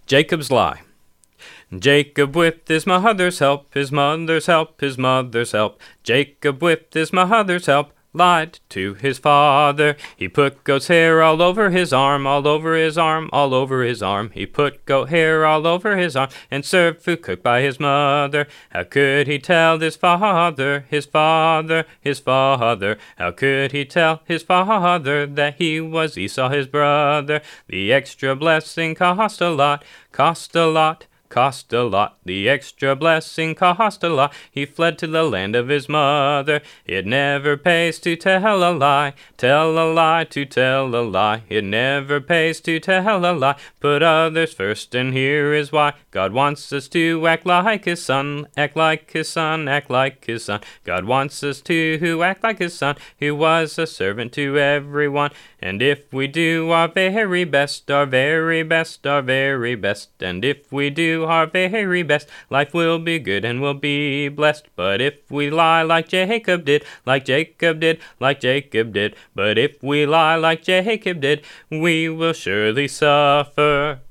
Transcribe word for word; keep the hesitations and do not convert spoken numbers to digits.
Jacob's Lie. Jacob with his mother's help, his mother's help, his mother's help. Jacob with his mother's help lied to his father. He put goat's hair all over his arm, all over his arm, all over his arm. He put goat hair all over his arm and served food cooked by his mother. How could he tell his father, his father, his father? How could he tell his father that he was Esau his brother? The extra blessing cost a lot, cost a lot. Cost a lot, the extra blessing cost a lot. He fled to the land of his mother. It never pays to tell a lie, tell a lie, to tell a lie. It never pays to tell a lie. Put others first, and here is why. God wants us to act like his son, act like his son, act like his son. God wants us to act like his son, who was a servant to everyone. And if we do our very best, our very best, our very best, and if we do our very best, life will be good and we'll be blessed. But if we lie like Jacob did, like Jacob did, like Jacob did, but if we lie like Jacob did, we will surely suffer.